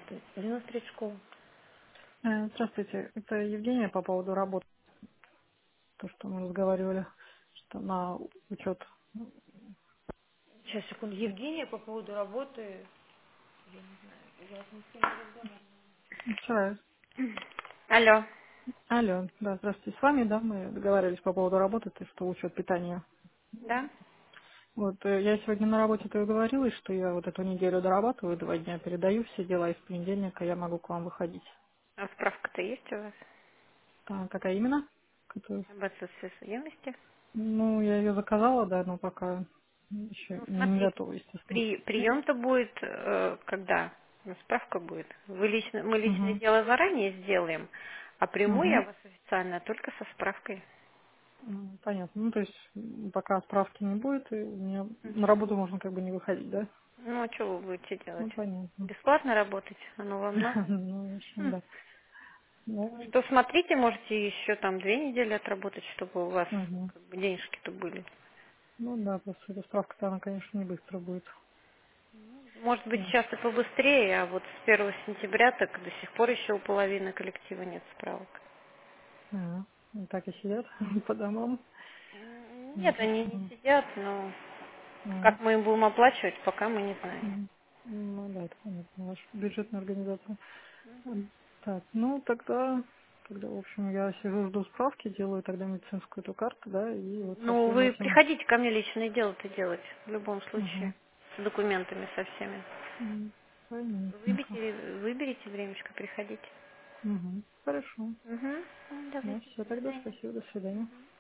93 школы. Здравствуйте, это Евгения по поводу работы, то, что мы разговаривали, что на учет. Сейчас, секунду. Евгения по поводу работы. Я не знаю, я с ним с кем не разговаривала. Вчера. Алло. Алло, да, здравствуйте, с вами, да, мы договаривались по поводу работы, то, что учет питания. Да? Вот, я сегодня на работе-то и говорила, что я вот эту неделю дорабатываю, 2 дня передаю все дела, и с понедельника я могу к вам выходить. А справка-то есть у вас А какая именно? Которую- об отсутствии судимости? Ну, я ее заказала, да, но пока еще Ну, не смотрите, готова, естественно. прием-то будет когда? Ну, справка будет. Мы личное Угу. дело заранее сделаем, а приму я Угу. вас официально только со справкой. Понятно. Ну, то есть пока справки не будет, и мне на работу можно как бы не выходить, да? Ну, а что вы будете делать? Ну, понятно. Бесплатно работать? Оно вам надо? Ну, в общем, да. Ну, Что смотрите, можете еще там 2 недели отработать, чтобы у вас мгм. как бы денежки-то были. Ну да, просто эта справка-то, она, конечно, не быстро будет. Может быть, Вот. сейчас и побыстрее, а вот с 1 сентября так до сих пор еще у половины коллектива нет справок. И так и сидят по домам. Нет, Смотришь. они не сидят, но М. как мы им будем оплачивать, пока мы не знаем. Мгм. Ну да, это понятно, ваша бюджетная организация. Так, ну тогда, в общем, я сижу, жду справки, делаю тогда медицинскую эту карту, да, и вот со Ну, всем вы этим. приходите ко мне личное дело-то делать, в любом случае, Угу. с документами со всеми. Понятненько. Выберите времечко, приходите. Хорошо. Угу. Ну, Давайте, все до тогда, свидания. спасибо, до свидания.